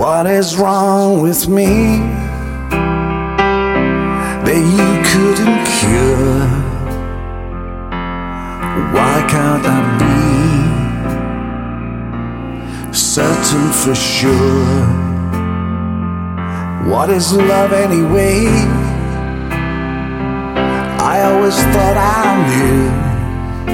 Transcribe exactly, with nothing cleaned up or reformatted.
What is wrong with me that you couldn't cure? Why can't I be certain for sure? What is love anyway? I always thought I knew.